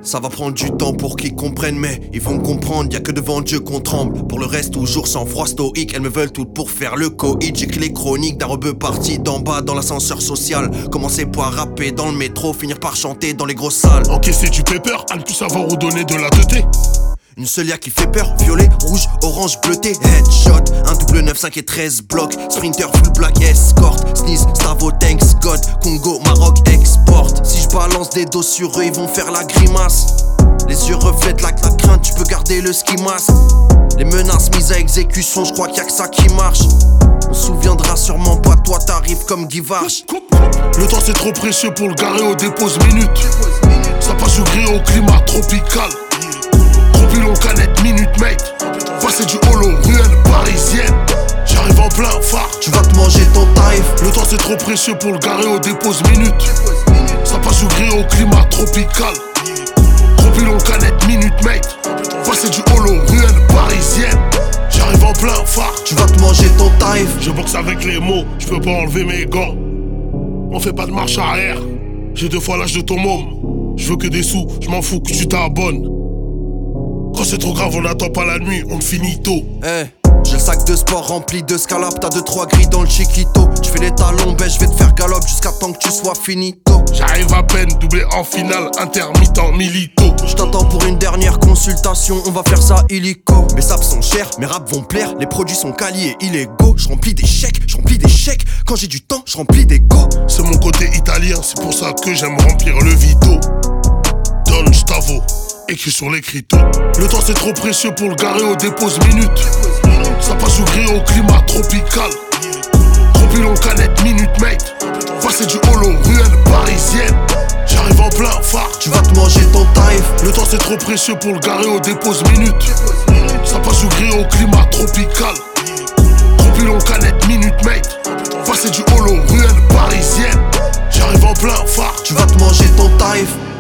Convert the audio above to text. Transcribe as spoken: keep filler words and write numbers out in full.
Ça va prendre du temps pour qu'ils comprennent, mais ils vont comprendre, y'a que devant Dieu qu'on tremble. Pour le reste, toujours sans froid stoïque, elles me veulent toutes pour faire le coït. J'écris les chroniques d'un rebeu parti d'en bas dans l'ascenseur social. Commencer par rapper dans le métro, finir par chanter dans les grosses salles. Encaisser du paper, à ne plus savoir où donner de la teuté. Une seule qui fait peur, violet, rouge, orange, bleuté. Headshot, un double neuf cinq et treize blocs. Sprinter, full black, escort. Sneeze, Stavo, thanks God. Congo, Maroc, export. Si je balance des dos sur eux, ils vont faire la grimace. Les yeux reflètent la, la crainte, tu peux garder le ski mask. Les menaces mises à exécution, je crois qu'il y a que ça qui marche. On se souviendra sûrement pas, toi t'arrives comme Guy Varch. Le temps c'est trop précieux pour le garer au dépose minute. Ça passe du gris au climat tropical. Pilon canette minute mate. Face du holo, ruelle parisienne. J'arrive en plein phare. Tu vas te manger ton tarif. Le temps c'est trop précieux pour le garer au dépose minute. Ça passe du gris au climat tropical. Pilon canette minute mate. Face du holo, ruelle parisienne. J'arrive en plein phare. Tu vas te manger ton tarif. Je boxe avec les mots, je peux pas enlever mes gants. On fait pas de marche arrière. J'ai deux fois l'âge de ton môme. Je veux que des sous, je m'en fous que tu t'abonnes. Quand c'est trop grave, on n'attend pas la nuit, on finit tôt. Hey, j'ai le sac de sport rempli de scalap, t'as deux trois grilles dans le chiquito. Tu fais les talons, ben je vais te faire galop jusqu'à temps que tu sois finito. J'arrive à peine, doublé en finale, intermittent milito. Je t'attends pour une dernière consultation, on va faire ça illico. Mes saps sont chers, mes raps vont plaire, les produits sont quali et illégaux. Je remplis des chèques, je remplis des chèques. Quand j'ai du temps, je remplis des go. C'est mon côté italien, c'est pour ça que j'aime remplir le vito. Don Stavo, écrit sur l'écriteau. Le temps c'est trop précieux pour le garer au dépose minute. Ça passe du gris au climat tropical. Pilon canette minute mate. Face du holo, ruelle parisienne. J'arrive en plein phare. Tu vas te manger ton tarif. Le temps c'est trop précieux pour le garer au dépose minute. Ça passe du gris au climat tropical. Pilon canette minute mate. Face du holo, ruelle parisienne. J'arrive en plein phare. Tu vas te manger ton tarif.